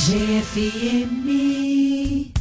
GFIMI.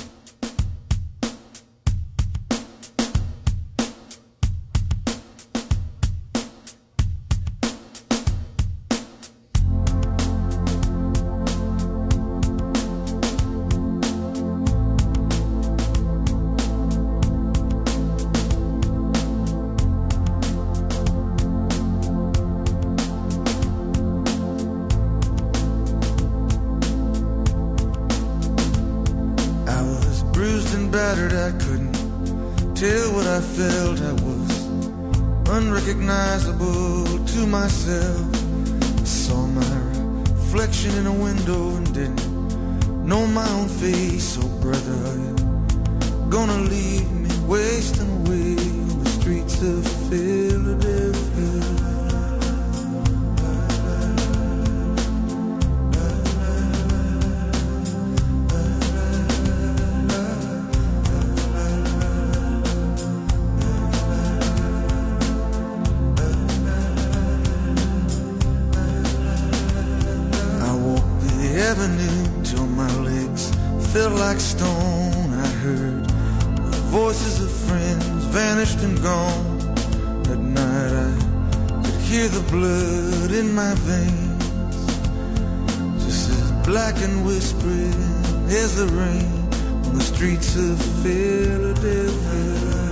Battered, I couldn't tell what I felt. I was unrecognizable to myself. I saw my reflection in a window and didn't know my own face. So brother, are you gonna leave me wasting away on the streets of Philadelphia? Till my legs felt like stone. I heard the voices of friends vanished and gone. At night I could hear the blood in my veins, just as black and whispering as the rain on the streets of Philadelphia.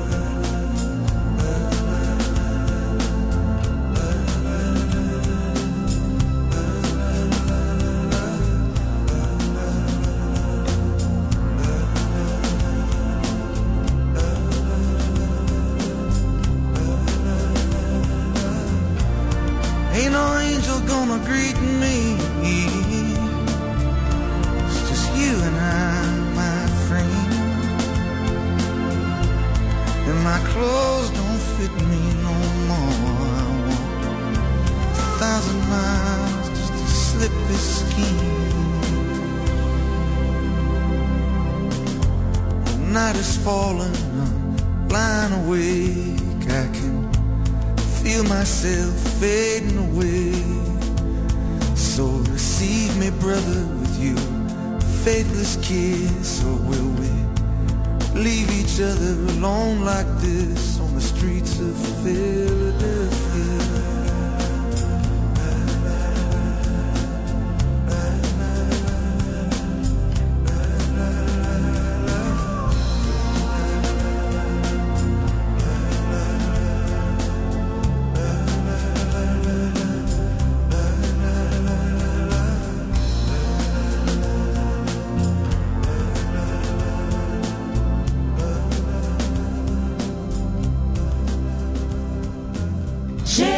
Ain't no angel gonna greet me. It's just you and I, my friend. And my clothes don't fit me no more. I walk 1,000 miles just to slip this skin. The night is falling, I'm lying awake. I can feel myself fading away. So receive me, brother, with you faithless kiss. Or will we leave each other alone like this on the streets of Philadelphia? GFIMI.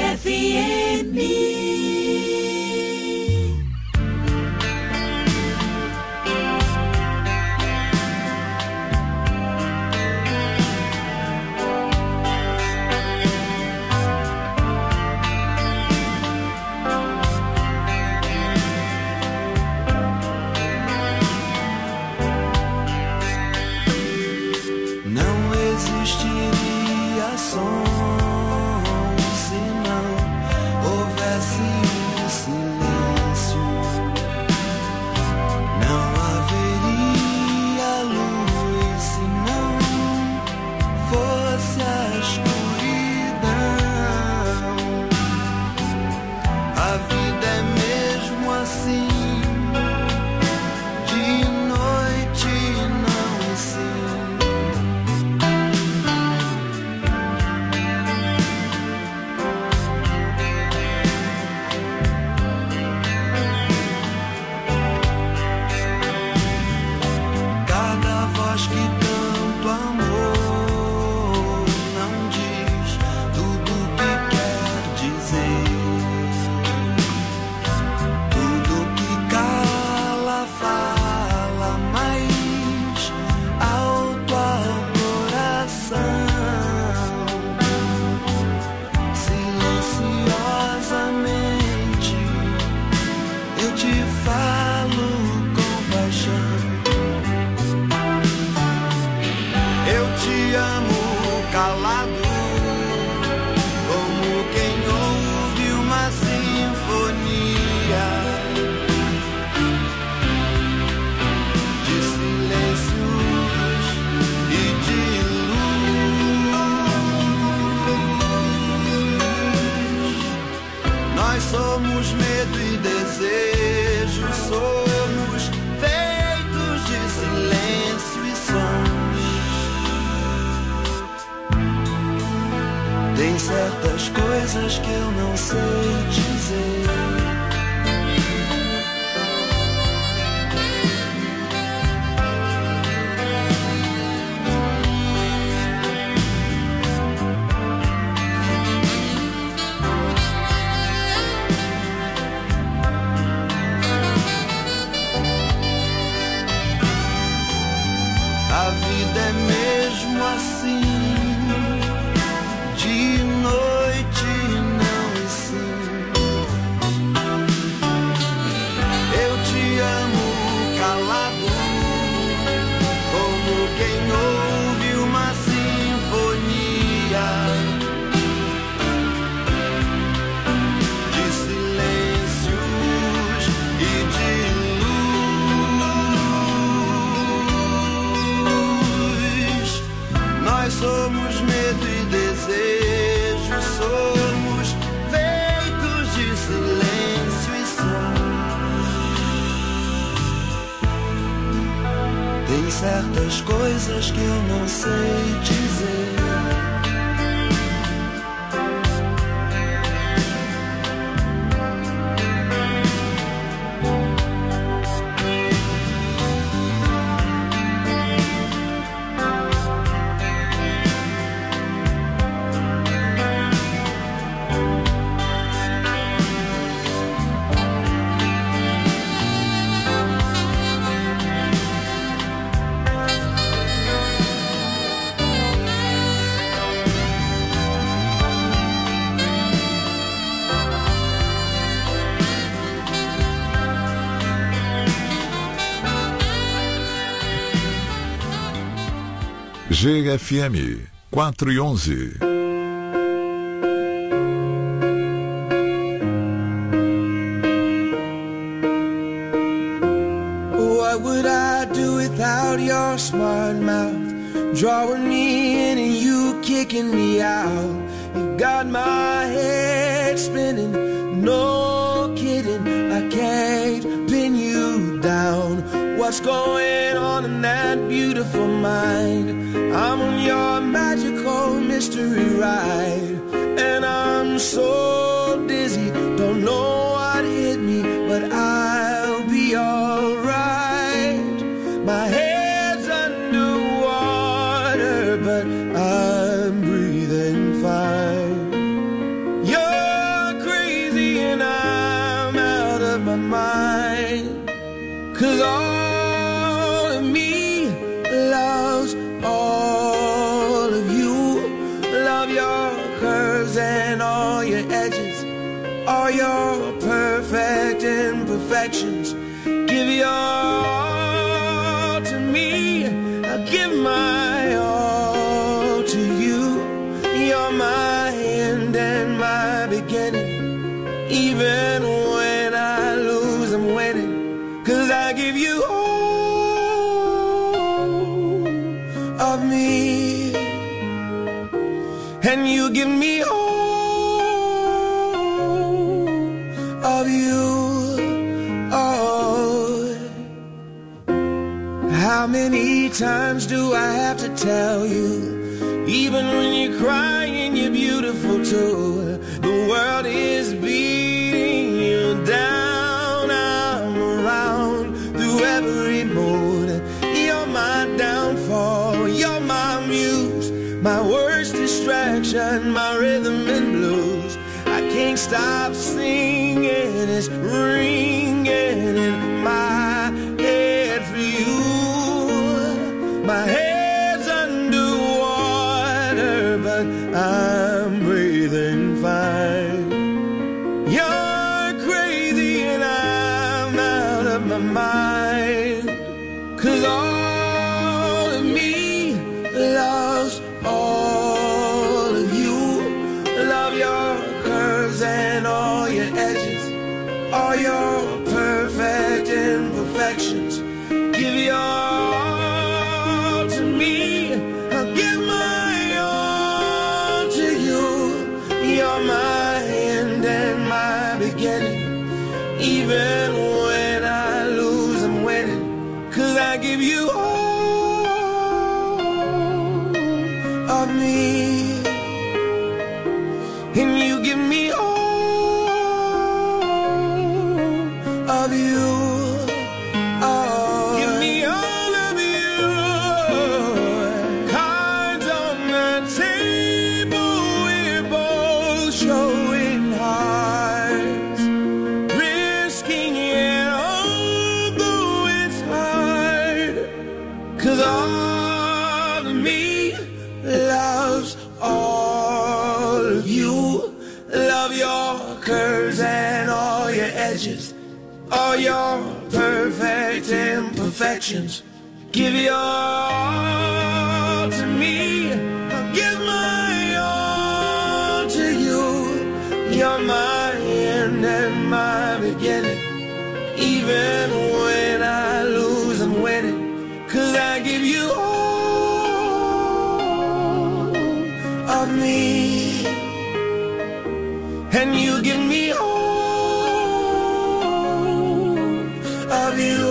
certas coisas que eu não sei dizer. A vida é mesmo assim, de noite não e sim. Eu te amo calado, como quem ouve uma sinfonia de silêncios e de nós somos medo e desejo, somos feitos de silêncio e som. Tem certas coisas que eu não sei dizer. GFM 4:11. What would I do without your smart mouth? Drawing me in and you kicking me out. You got my head spinning, no kidding. I can't pin you down. What's going on in that beautiful mind? I'm on your magical mystery ride, and I'm so dizzy, don't know what hit me, but I'll be alright. My head's underwater, but I'm breathing fine. You're crazy and I'm out of my mind, 'cause all of me loves all of you. Love your curves and all your edges, all your perfect imperfections. Give your all to me, I'll give my all to you. You're my end and my beginning. Even when I lose, I'm winning, 'cause I give you all of me, and you give me all of you. Oh, how many times do I have to tell you? Even when you're crying, you're beautiful too. The world is beating you down. I'm around through every mood. You're my downfall, you're my muse, my worst distraction, my rhythm and blues. I can't stop singing, it's ringing in my head for you. My head's underwater, but I'm breathing fine. You're crazy and I'm out of my mind, 'cause all of me loves all of you. Love your curves and all your edges, all your perfect imperfections. Give your all to me, I'll give my all to you. You're my end and my beginning. Even when I lose, I'm winning, 'cause I give you all of me, of you. Oh, give me all of you. Cards on the table, we're both showing hearts, risking it, although it's hard. 'Cause all of me loves all of you. Love your curves and all your edges, all your perfect imperfections. Give your all to me, I'll give my all to you. You're my end and my beginning. Even when I lose, I'm winning. 'Cause I give you all of me, and you give me all of you.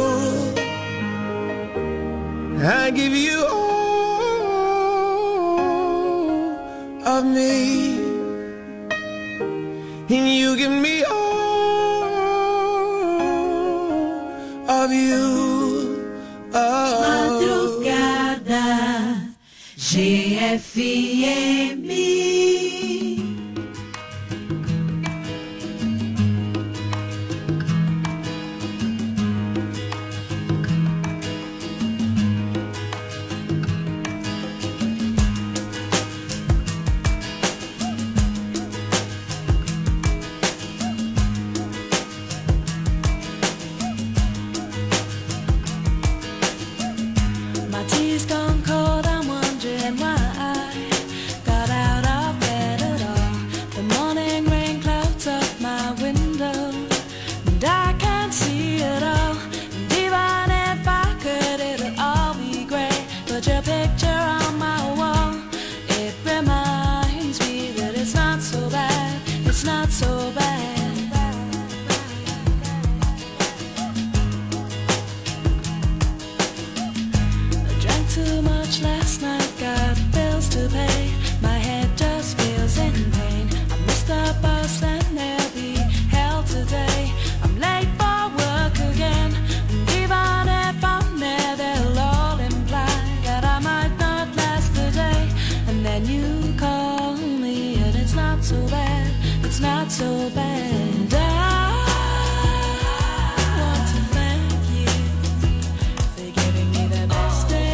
I give you all of me, and you give me all of you. Madrugada, GFM. My tea's gone cold, I'm wondering why I got out of bed at all. The morning rain clouds up my window, and I can't see it all. And even if I could, it'll all be grey. But your picture on my wall, it reminds me that it's not so bad, it's not so bad. Too much last night, got bills to pay. My head just feels in pain. I missed the bus and there'll be hell today. I'm late for work again, and even if I'm there, they'll all imply that I might not last the day. And then you call me, and it's not so bad, it's not so bad. And I want to thank you for giving me the best day.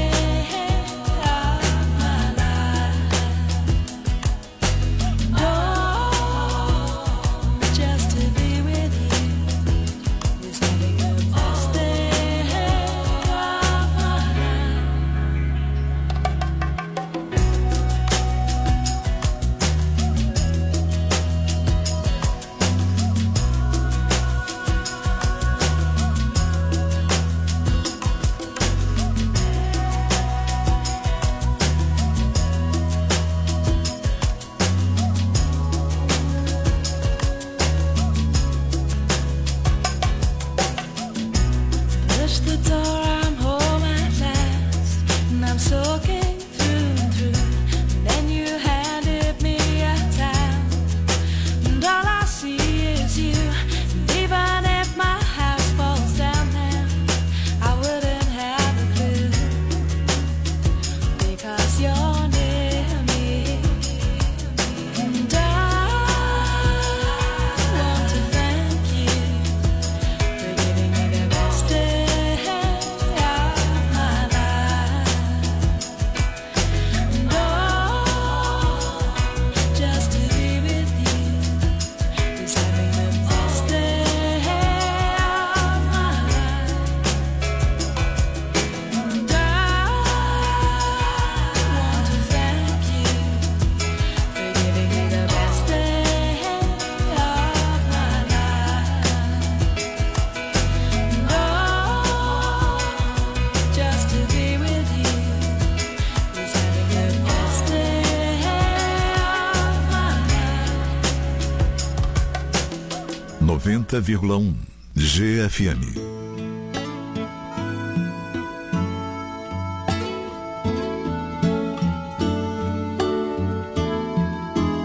GFM.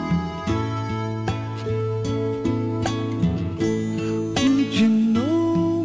You know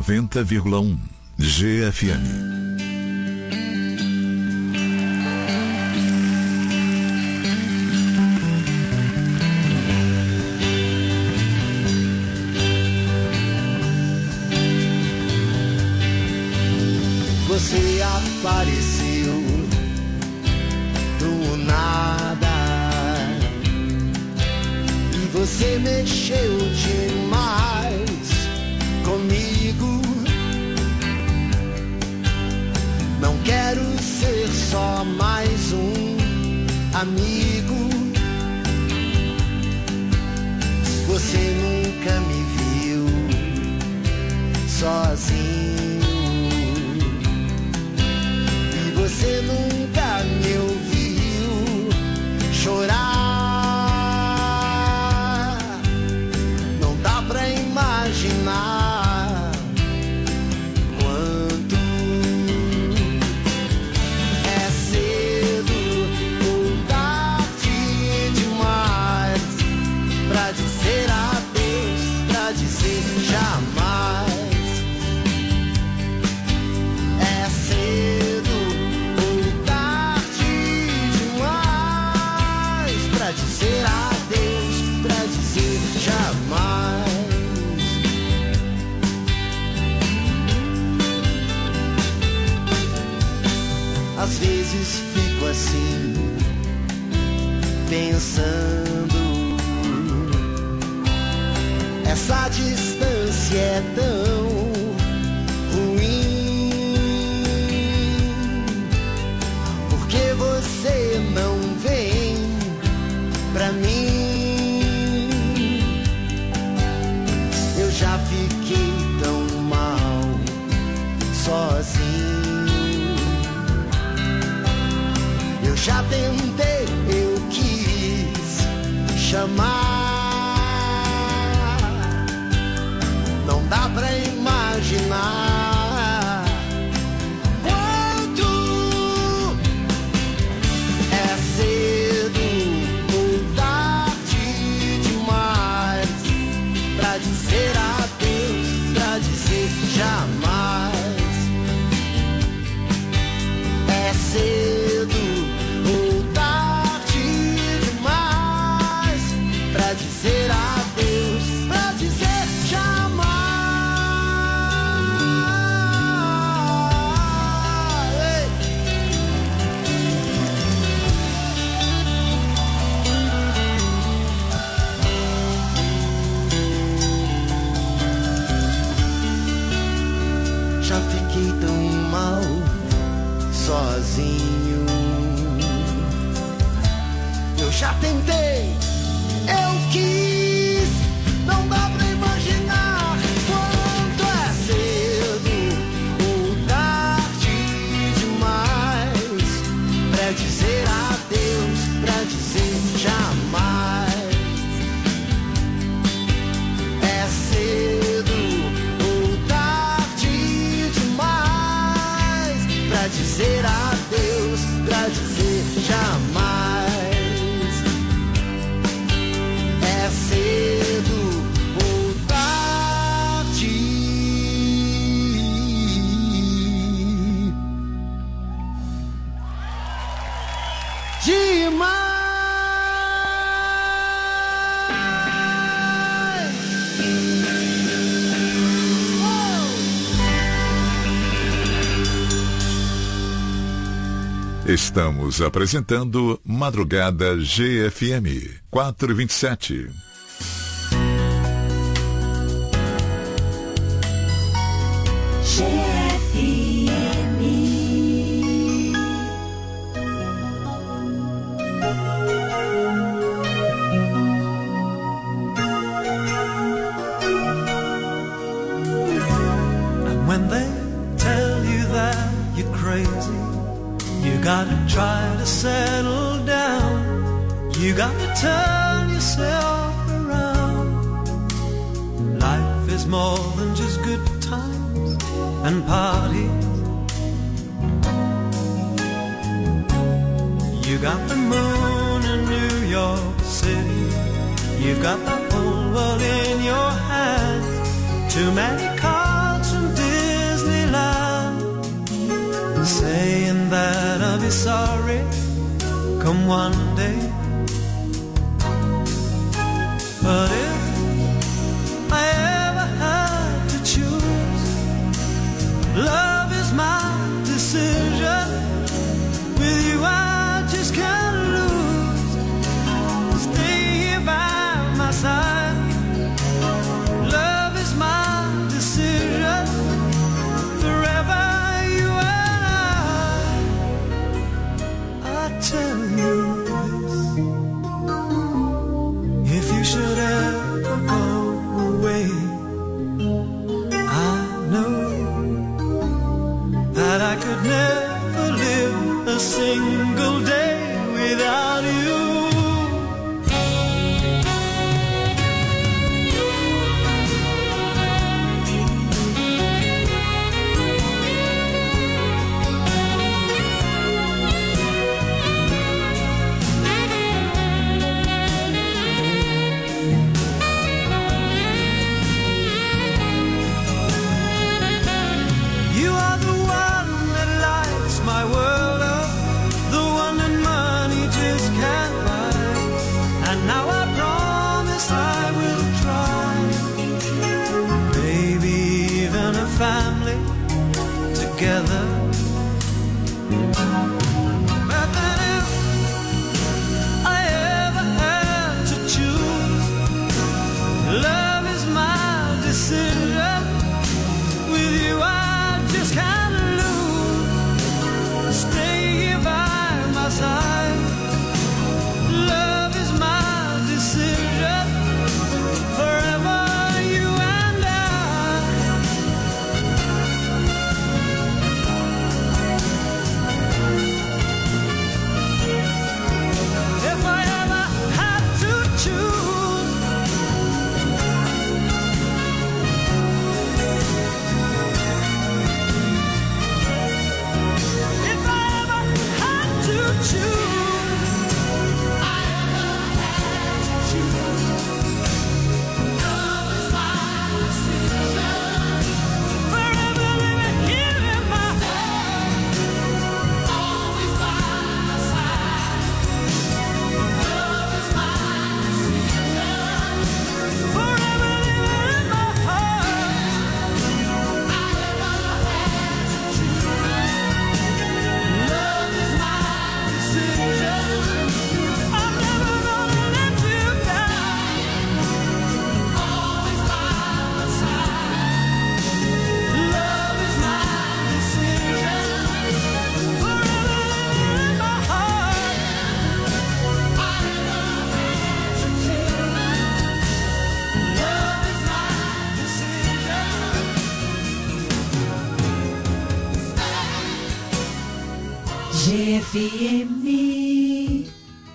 90,1 GFM. Você apareceu do nada e você mexeu demais comigo. Não quero ser só mais um amigo. Você nunca me viu sozinho. Você nunca me ouviu chorar. Não dá pra imaginar quanto é cedo ou tarde demais pra dizer adeus, pra dizer jamais. É cedo dizer adeus, pra dizer jamais. Às vezes fico assim, pensando, essa distância é tão ruim, porque você não vem pra mim. Eu já fiquei tão mal sozinho. Eu já tentei, eu quis chamar. Não dá pra imaginar quanto é cedo pra dizer adeus, pra dizer jamais. É cedo ou tarde demais pra dizer adeus, pra dizer jamais. Já fiquei tão mal sozinho. Eu já tentei, eu quis. Não dá pra imaginar quanto é cedo ou tarde demais pra dizer adeus, pra dizer jamais. É cedo pra dizer adeus, pra dizer jamais. É cedo ou tarde demais. Estamos apresentando Madrugada GFM 4h27. And when they tell you that you're crazy, you gotta try to settle down. You gotta turn yourself around. Life is more than just good times and parties. You got the moon in New York City. You've got the whole world in your hands. Too many cards from saying that I'll be sorry come one day. But if I ever had to choose, love is my decision. With you I just can't lose. Stay here by my side. Love is my decision. Forever you and I tell you this. If you should ever go away, I know that I could never live a single day without you. You are the one that lights my world up, the one that money just can't buy. And now I promise I will try. Maybe even a family together. But then if I ever had to choose, love is my decision. With you I just can't lose. Stay here by my side. Love is my decision. Forever you and I. If I ever had to choose, if I ever had to choose, love is my decision. Forever living here in my heart, always by my side. Love is my decision. Forever living in my heart. I never had to choose. Love is my decision. I'm never gonna let you down. Always by my side. Love is my decision. Forever living in my heart. I never had to choose. Love is my decision. GFME.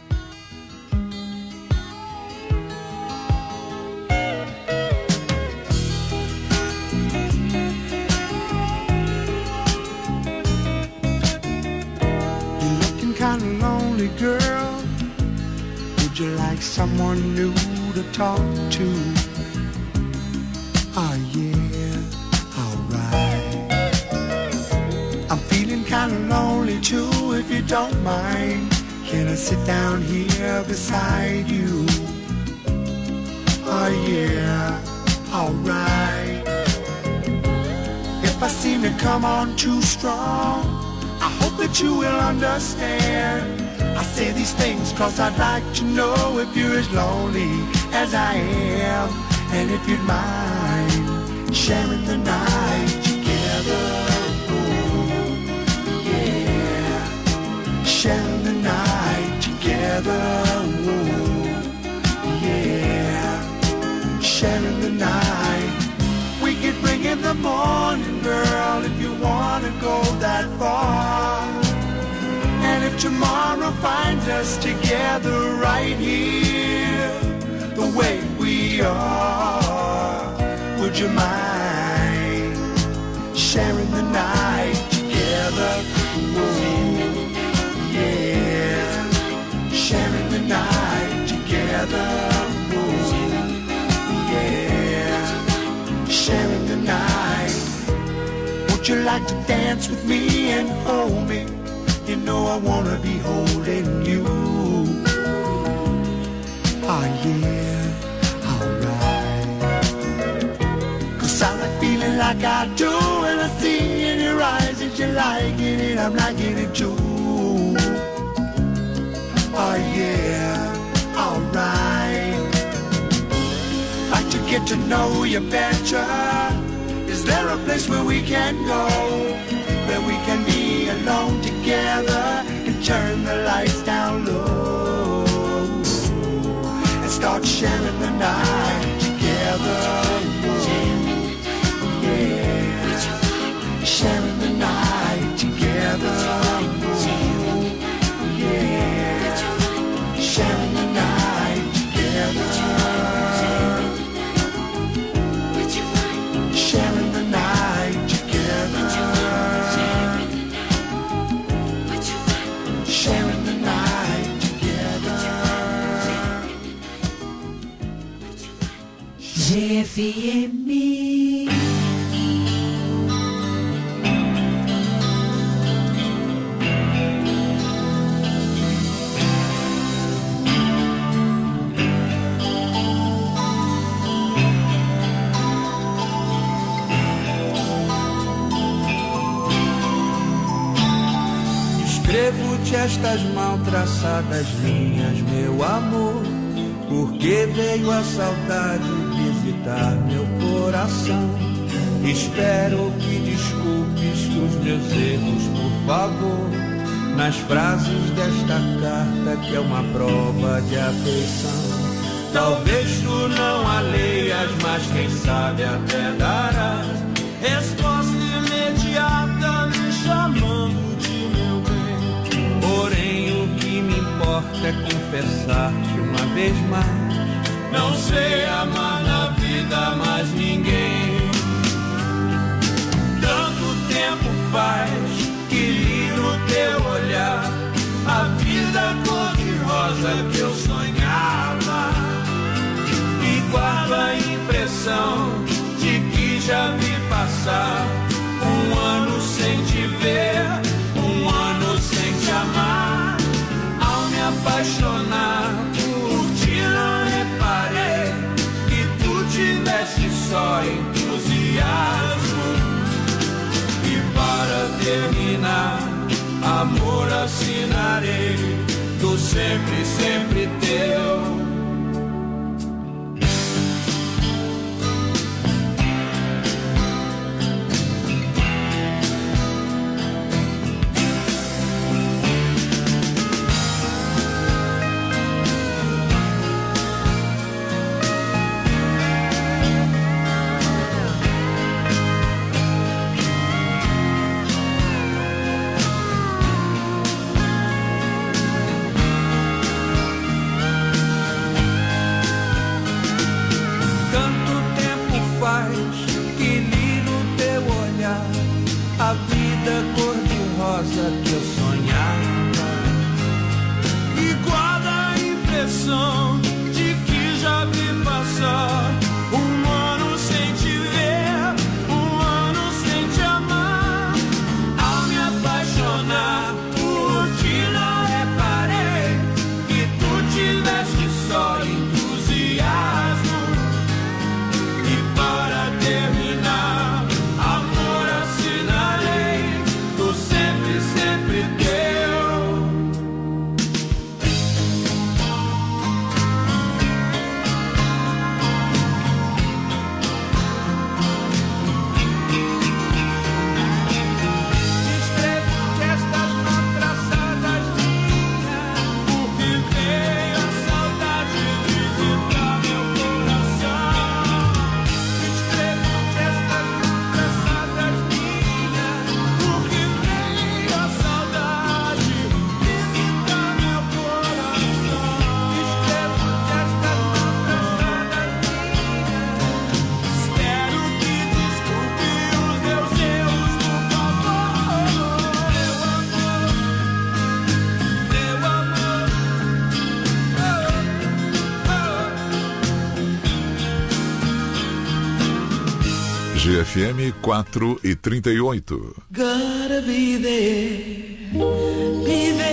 You're looking kind of lonely, girl. Would you like someone new to talk to? Oh yeah, alright. I'm feeling kind of lonely too, if you don't mind. Can I sit down here beside you? Oh yeah, alright. If I seem to come on too strong, I hope that you will understand. I say these things cause I'd like to know if you're as lonely as I am, and if you'd mind sharing the night together. Oh, yeah, sharing the night together. Oh, yeah, sharing the night. We could bring in the morning, girl, if you wanna go that far. And if tomorrow finds us together right here, the way we are, would you mind sharing the night together? Oh, yeah, sharing the night together. Oh, yeah, sharing the night. Would you like to dance with me and hold I wanna be holding you. Oh yeah, alright. 'Cause I like feeling like I do when I see in your eyes that you're liking it, I'm liking it too. Oh yeah, alright. Like to get to know you better. Is there a place where we can go, where we can be alone together and turn the lights down low and start sharing the night together? Yeah, sharing the night together. Yeah, sharing the night together. Sharing the night together. Sharing the night together. GFM. Escrevo-te estas mal traçadas linhas, meu amor, porque veio a saudade visitar meu coração. Espero que desculpes os meus erros, por favor, nas frases desta carta que é uma prova de afeição. Talvez tu não a leias, mas quem sabe até darás resposta imediata me chamando de meu bem. Porém o que me importa é confessar-te uma vez mais, não sei amar na vida mais ninguém. Tanto tempo faz que li no teu olhar a vida cor-de-rosa que eu sonhava, e guardo a impressão de que já vi passar um ano sem te ver, um ano sem te amar. Ao me apaixonar por ti não reparei que tu tiveste só entusiasmo. E para terminar, amor, assinarei do sempre, sempre teu. A vida cor-de-rosa que eu sonhava, e guarda a impressão de que já vi passar um ano sem te ver, um ano sem te amar. Ao me apaixonar por ti não reparei que tu tiveste só entusiasmo. E para terminar, amor, assinarei do sempre, sempre teu. Escrevo-te estas mal traçadas linhas, porque veio a saudade visitar meu coração. Escrevo-te estas mal traçadas linhas, porque veio a saudade visitar meu coração. Escrevo-te estas mal traçadas linhas, espero que desculpe os meus erros, por favor. Meu amor, GFM 4:38. Gotta be there, be there.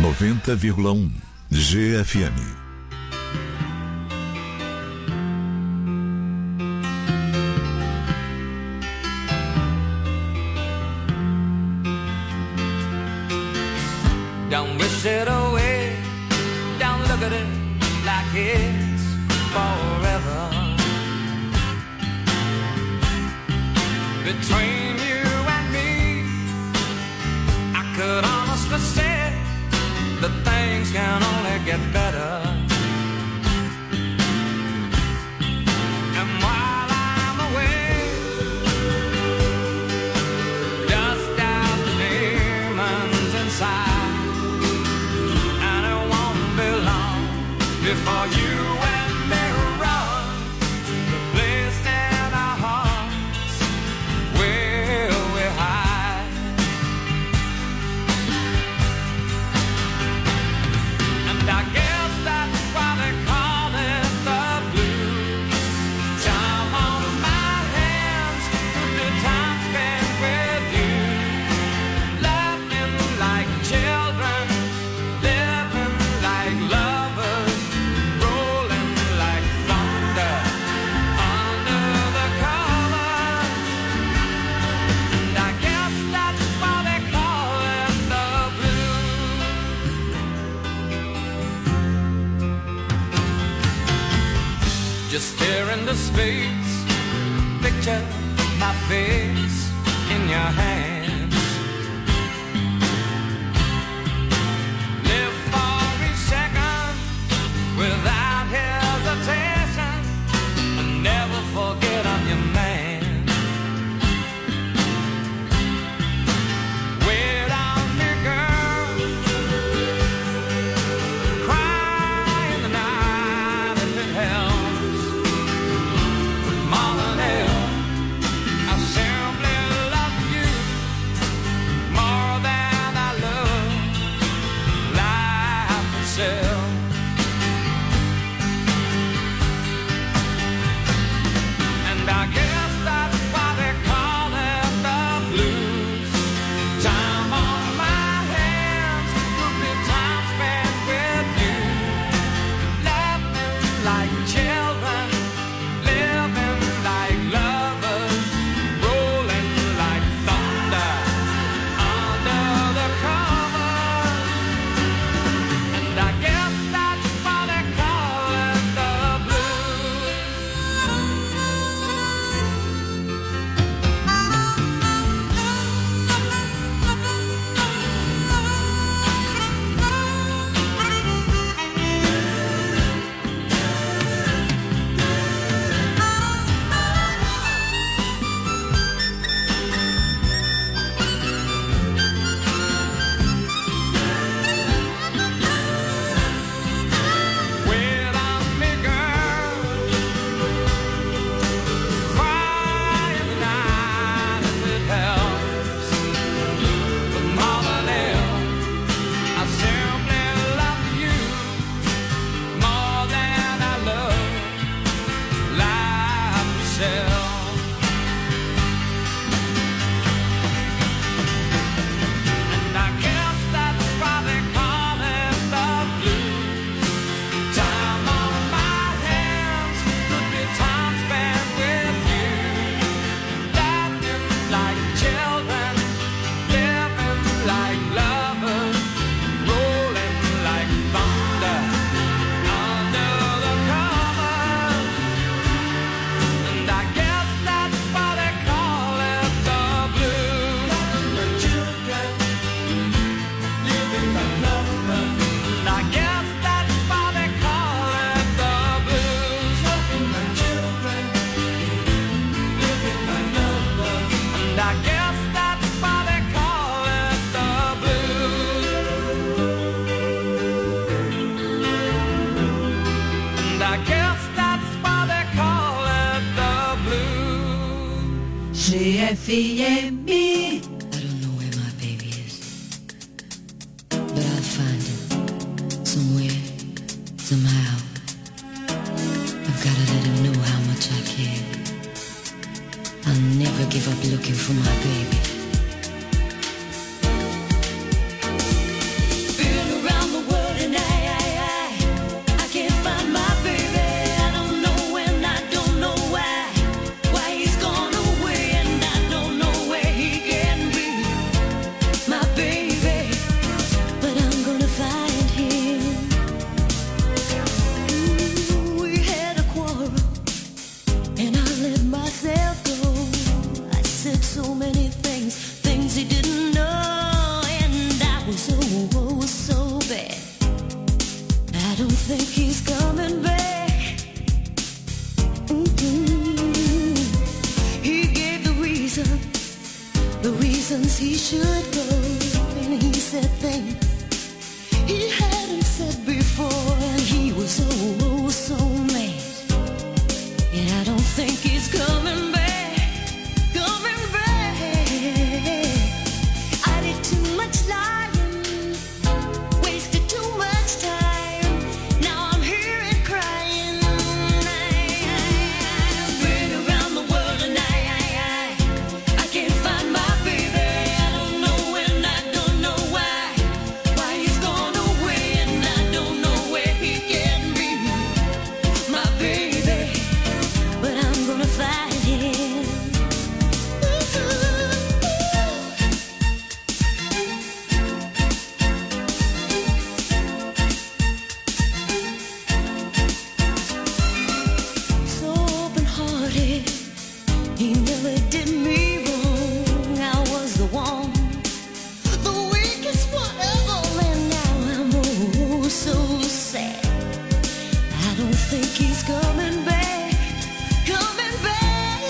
90,1 GFM. Don't wish it away, don't look at it like it's forever. Between you and me, I could honestly say that things can only get better. And while I'm away, dust out the demons inside. Before you and me run the place in our hearts where we hide. And I guess that's why they call it the blues. Time on my hands, good time spent with you, laughing like children, living like lovers. Just stare into space, picture my face in your hands. Live for each second without hesitation, and never forget I'm your man. Wait on me, girl, cry in the night if it helps. GFM. I don't know where my baby is, but I'll find him somewhere, somehow. I've got to let him know how much I care. I'll never give up looking for my baby. Feel around reasons he should go, and he said things he hadn't said before, and he was oh so mad. And I don't think he's coming back, coming back. I did too much lying, wasted too much time. Now I'm here and crying. I've been around the world and I can't find my baby. I don't know and I don't know why he's gone away, and I don't know where he can be, my baby. But I'm gonna find him. So open-hearted, he never did me wrong. I was the one, the weakest one of all, and now I'm oh so sad. I don't think he's coming back, coming back.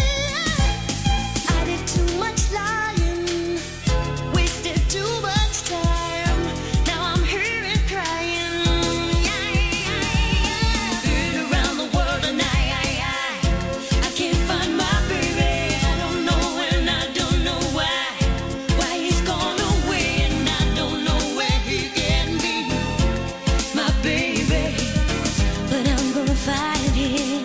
I did too much lying, wasted too much time. Now I'm here and crying. Been around the world and I can't find my baby. I don't know and I don't know why he's gone away, and I don't know where he can be, my baby. But I'm gonna find him.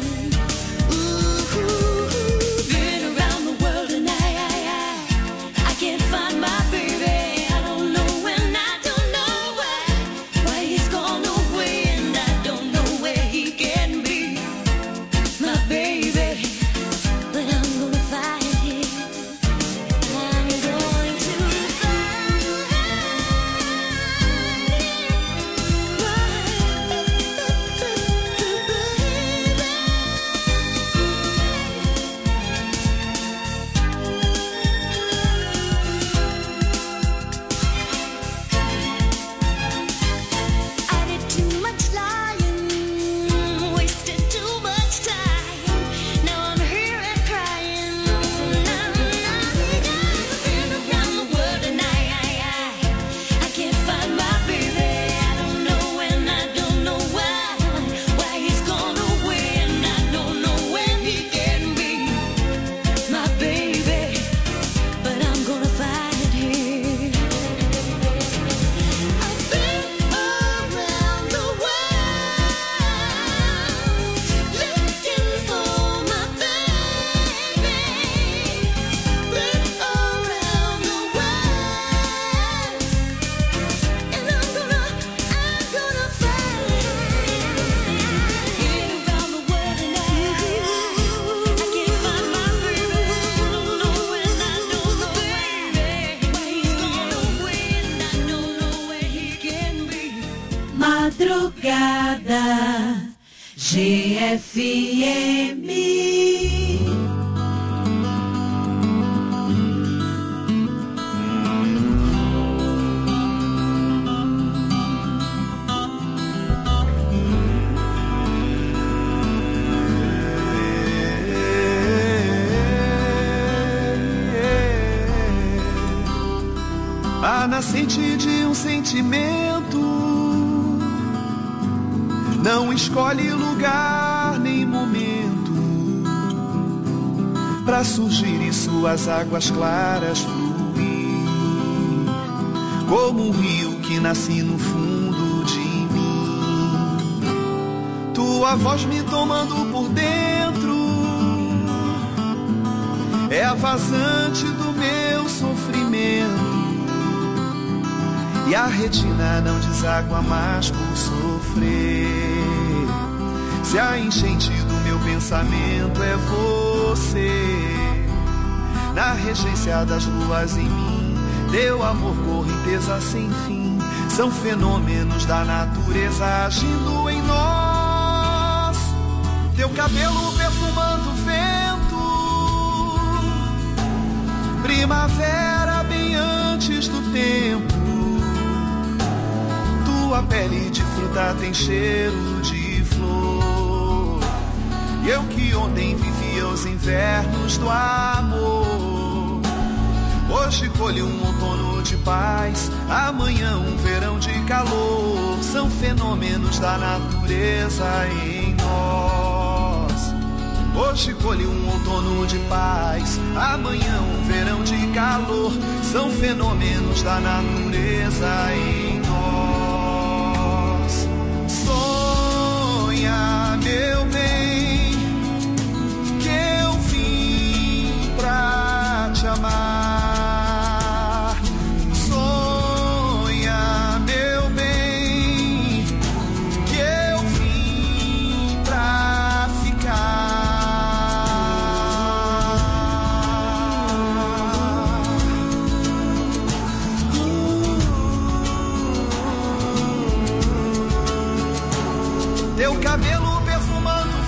Ooh, been around the world and I can't find my baby. I don't know and I don't know why he's gone away, and I don't know where he can be, my baby. But I'm gonna find him. I'm going to find I did too much lying, wasted too much time. Now I'm here and crying. Been around the world and I can't find my baby. I don't know and I don't know why he's gone away, and I don't know when he can be, my baby. But I'm gonna find him. I've been around the world looking for my baby. Been around the world, and I'm gonna find him. Been around the world and I can't find my baby. I don't know and I don't know why he's gone away, and I don't know where he can be. Madrugada GFM. A nascente de um sentimento não escolhe lugar nem momento pra surgir e suas águas claras fluir, como um rio que nasce no fundo de mim. Tua voz me tomando por dentro é a vazante do meu sofrimento, e a retina não deságua mais por sofrer. Se a enchente do meu pensamento é você, na regência das luas em mim, teu amor, correnteza sem fim, são fenômenos da natureza agindo em nós. Teu cabelo perfumando o vento, primavera bem antes do tempo. Tua pele de fruta tem cheiro de flor, e eu que ontem vivia os invernos do amor, hoje Hoje colhe um outono de paz, amanhã um verão de calor. São fenômenos da natureza em nós. Hoje colhe um outono de paz, amanhã um verão de calor. São fenômenos da natureza em nós. Sonha, meu bem, que eu vim pra te amar. Sonha, meu bem, que eu vim pra ficar. Teu cabelo perfumando o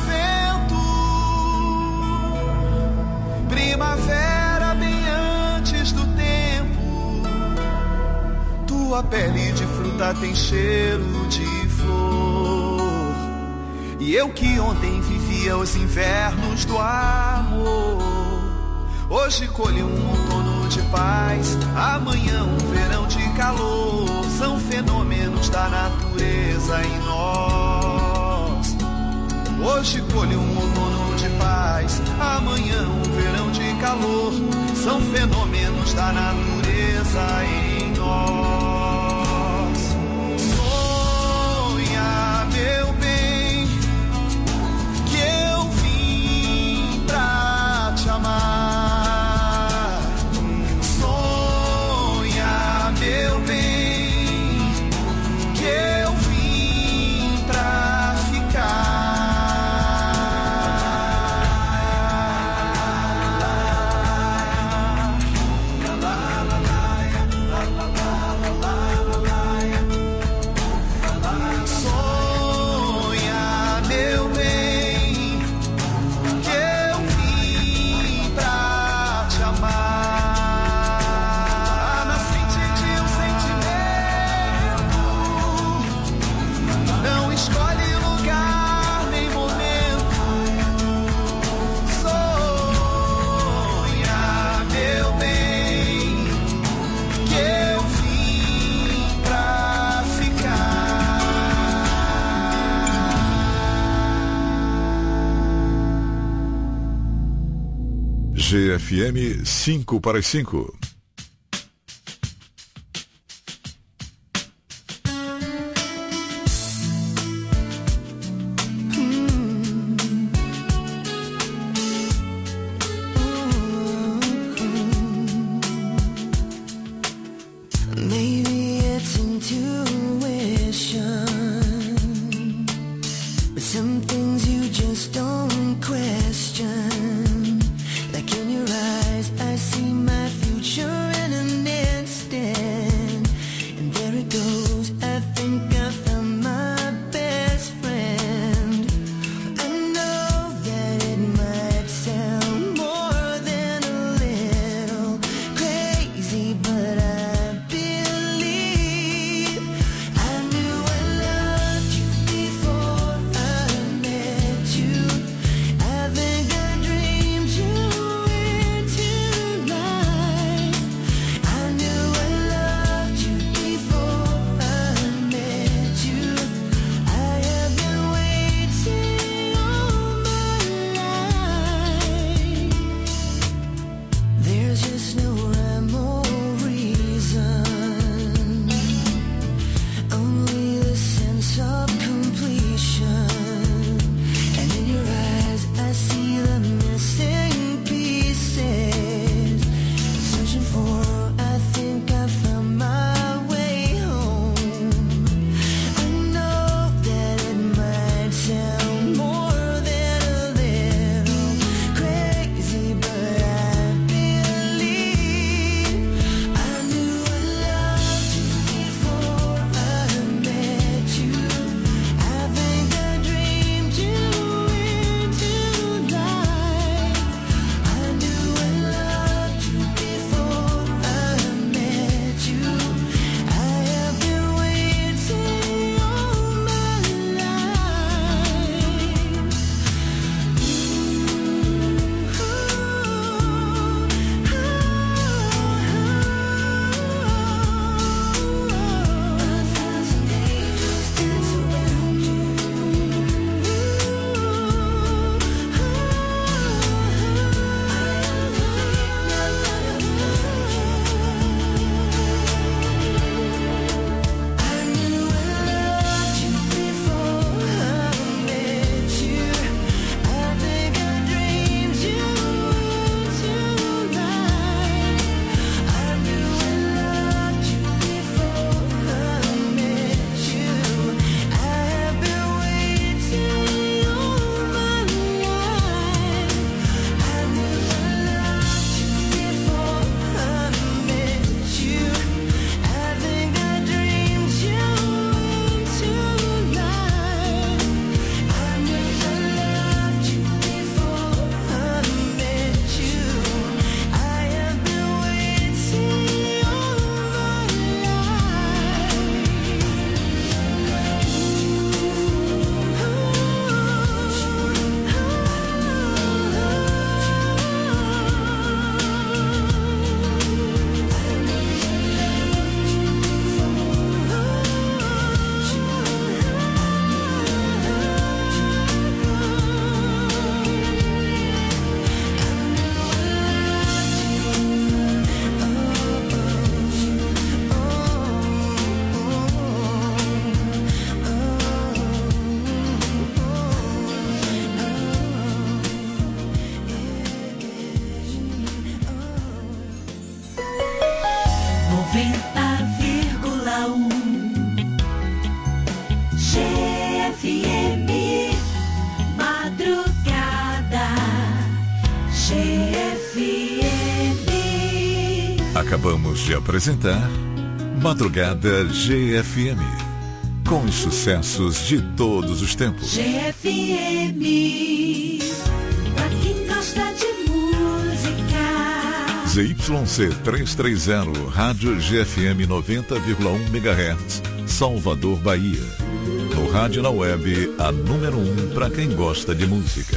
vento, primavera bem antes do tempo. Tua pele de fruta tem cheiro de flor. E eu que ontem vivia os invernos do amor, hoje colho um outono de paz, amanhã um verão de calor. São fenômenos da natureza em nós. Hoje colho um outono de paz, amanhã um verão de calor. São fenômenos da natureza em nós. Sonha, meu bem, que eu vim pra te amar. Sonha, meu bem, que eu vim pra ficar. Sonha, meu bem, que eu vim pra te amar. A nascente de um sentimento não escolhe lugar nem momento. Sonha, meu bem, que eu vim pra ficar. GFM 5 para as 5. Maybe it's intuition, but some things you just don't question. Like in your eyes, I see my future Acabamos de apresentar Madrugada GFM, com os sucessos de todos os tempos. GFM, pra quem gosta de música. ZYC 330, Rádio GFM 90,1 MHz, Salvador, Bahia. No rádio na web, a número 1 para quem gosta de música.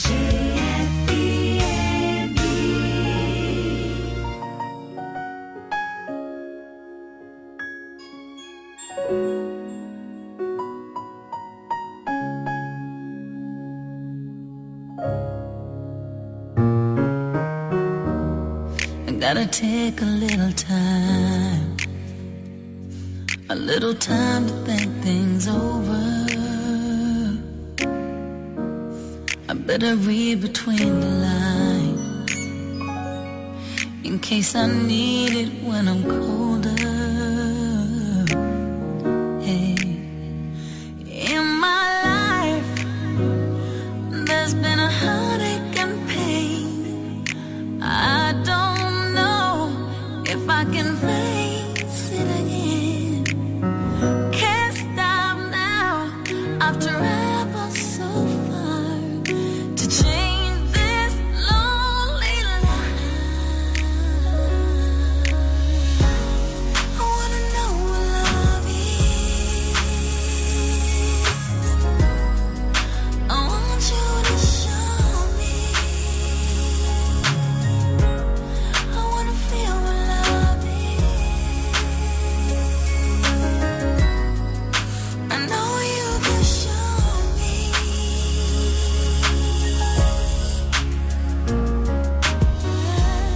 Gotta take a little time to think things over. I better read between the lines in case I need it when I'm colder.